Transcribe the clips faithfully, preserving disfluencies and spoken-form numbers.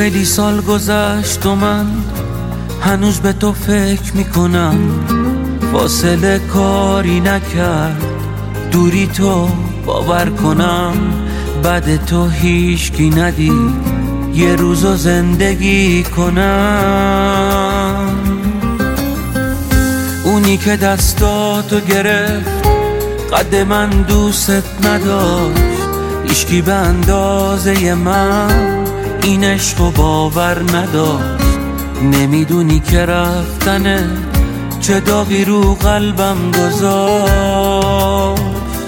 خیلی سال گذشت و من هنوز به تو فکر میکنم. فاصله کاری نکرد دوری تو باور کنم. بعد تو هیچکی ندید یه روزو زندگی کنم. اونی که دستاتو گرفت قد من دوست نداشت. هیچکی به اندازه من این عشقو باور نداشت. نمیدونی که رفتنه چه داغی رو قلبم گذاشت.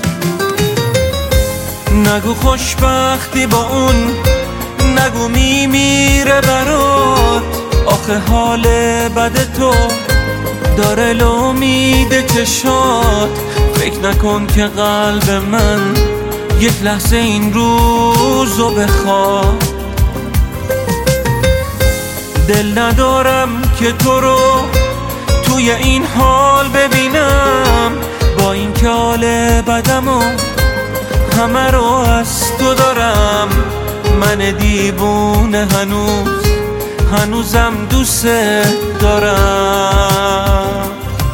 نگو خوشبختی با اون، نگو میمیره برات. آخه حال بد تو داره لامید چشات. فکر نکن که قلب من یک لحظه این روزو بخواد. دل ندارم که تو رو توی این حال ببینم. با این که حال بدمو همه رو از تو دارم. من دیوونه هنوز هنوزم دوست دارم.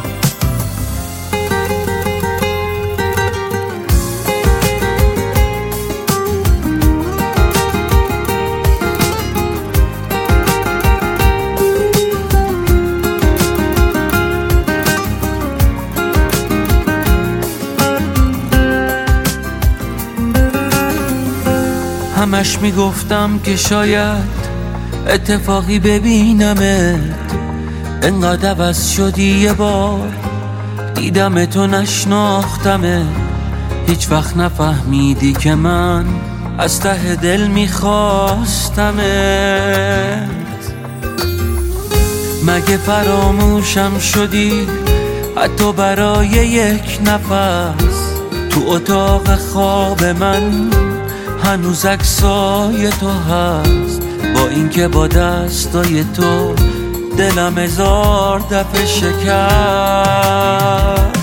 همش میگفتم که شاید اتفاقی ببینمت. انقدر عوض شدی یه بار دیدم تو نشناختمت. هیچ وقت نفهمیدی که من از ته دل میخواستمت. مگه فراموشم شدی حتی برای یک نفس؟ تو اتاق خواب من هنوز عکسای تو هست. با اینکه با دستای تو دلم هزار دفعه شکست.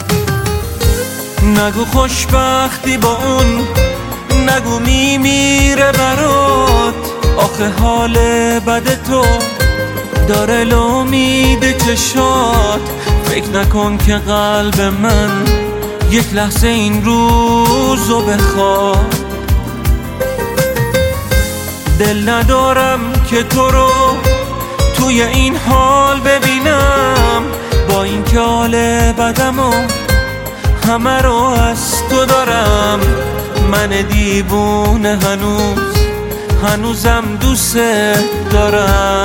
نگو خوشبختی با اون، نگو میمیره برات. آخه حال بد تو داره لامید چشات. فکر نکن که قلب من یک لحظه این روزو بخواد. دل ندارم که تو رو توی این حال ببینم. با این که حال بدمو همه رو از تو دارم. من دیوونه هنوز هنوزم دوست دارم.